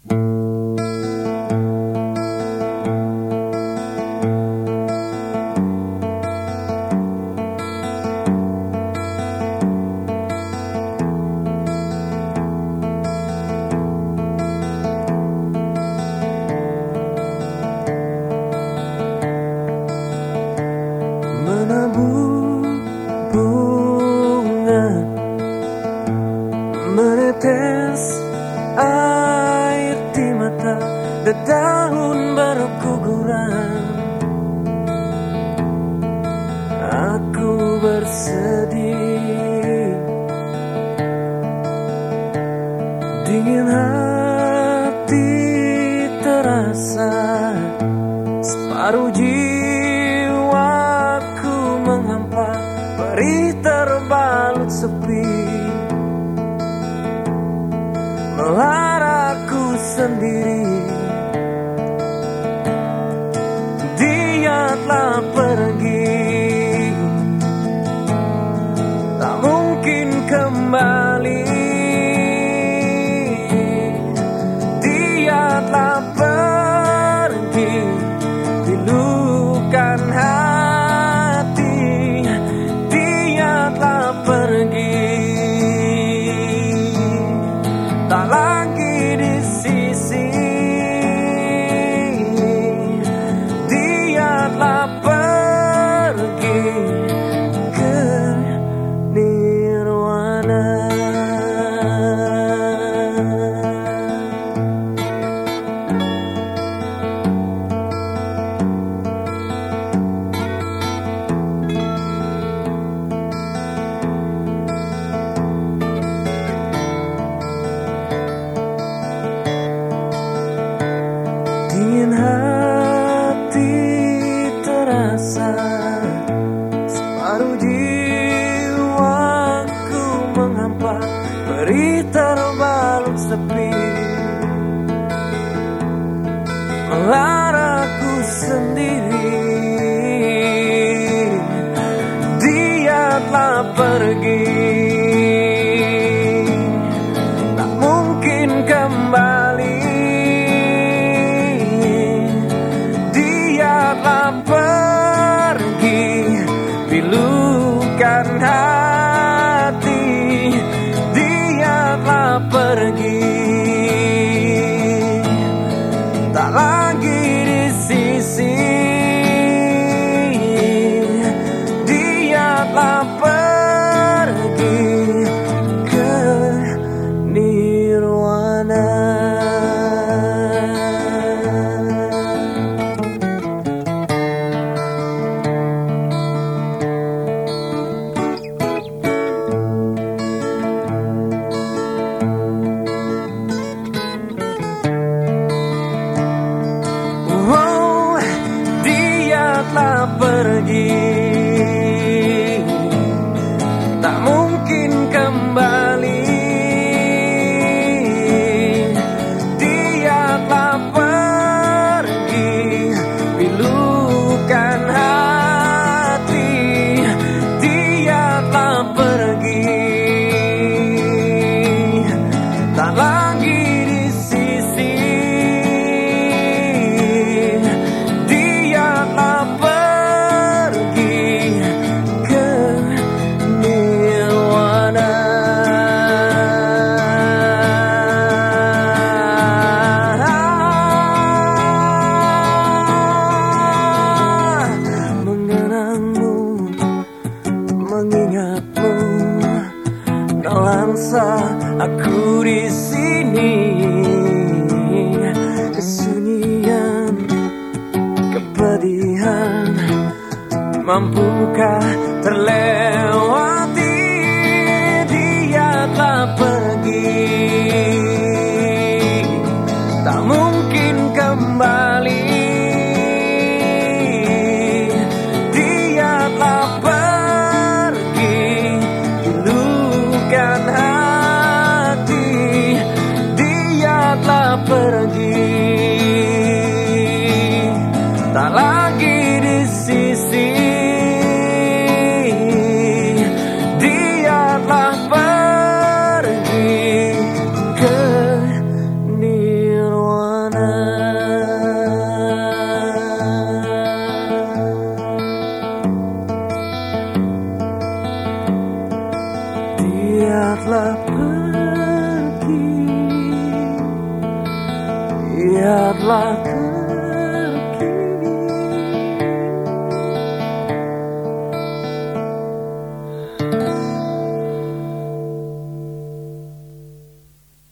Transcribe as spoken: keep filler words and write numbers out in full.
Menabur bunga, menetes air di mata, daun berguguran. Aku bersedih, dingin hati terasa, separuh jiwaku menghampa, perih terbalut sepi, melaraku sendiri. Dia telah pergi, tak mungkin kembali. Dia telah pergi, pilukan hati. Dia telah pergi, tak lagi di sisi. Dia telah pergi ke nirwana. Dingin hati terasa, separuh jiwaku menghampa, perih terbalut sepi, melaraku sendiri. Dia telah pergi, tak mungkin kembali. Pergi, pilukan hati. Dia telah pergi, tak lagi di sisi. Dia telah pergi ke nirwana. Telah pergi, tak mungkin kembali. Dia telah pergi, pilukan hati. Dia telah pergi, tak lagi di sisi. Mengingatmu, nelangsa aku di sini. Kesunyian, kepedihan, mampukah terlewati? Dia telah pergi, tak mungkin kembali. Dia telah pergi, pilukan hati. Dia telah pergi, tak lagi di sisi. telah pergi, dia telah pergi.